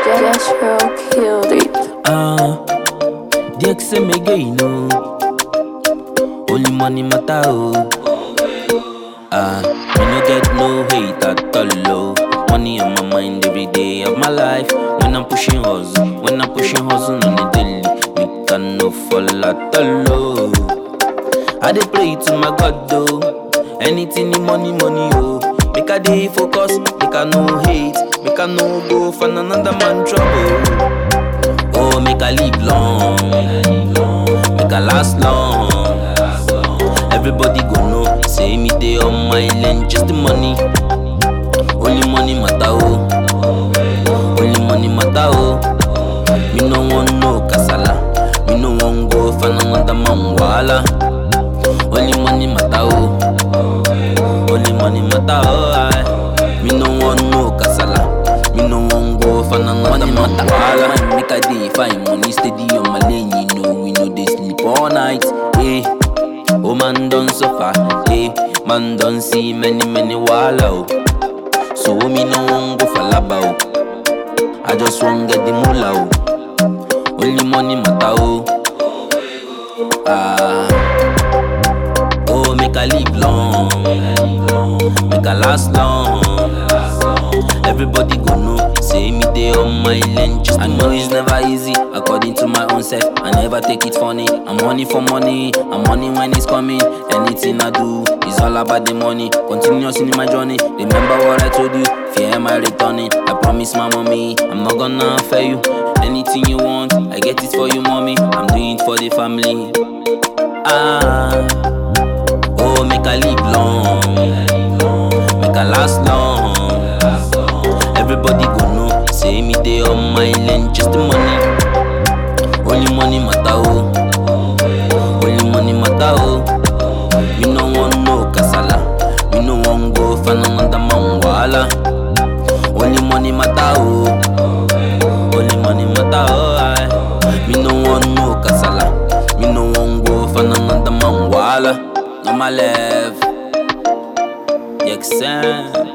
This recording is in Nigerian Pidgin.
Jethro killed it. The XM again, no. Only money matter, oh. Me no get no hate at all, oh. Money on my mind every day of my life. When I'm pushing hustle on the daily, me can no fall at all, oh. I dey pray to my God, though. Anything the money, oh. Make a day focus, make a no hate, make a no go find another man trouble. Oh, make a live long, make a last long. Everybody go know, say me dey on my lane, just the money. Only money matter, oh. Only money matter, oh. Me no want no kasala, me no want go find another man wala. Only money matter, oh. Only money matter, oh. Me no want no kasala, me no want go find another man wala. Make a day find money steady on my lane, you know we know they sleep all night, eh. Oh man don't suffer, eh. Man don't see many wala, oh. So me no want go for laba, oh. I just want get the moolah, oh. Only money matter, oh. Oh, make a live long, make a last long. Everybody go know, say me dey on my lane. Just I know it's never easy, according to my own self. I never take it funny. I'm money for money, I'm money when it's coming. Anything I do is all about the money. Continuous in my journey. Remember what I told you, fear my returning. I promise my mommy, I'm not gonna fail you. Anything you want, I get it for you, mommy. I'm doing it for the family. Oh, make a live long, make a last long. Everybody go know, say me dey on my lane, just the money. Only money matter, oh. Only money matter, oh. Me no want no kasala, me no want go find another man wala. Only money matter, oh. Only money matter, oh. Me no want no kasala, me no want go find another man wala. On my left, the XM.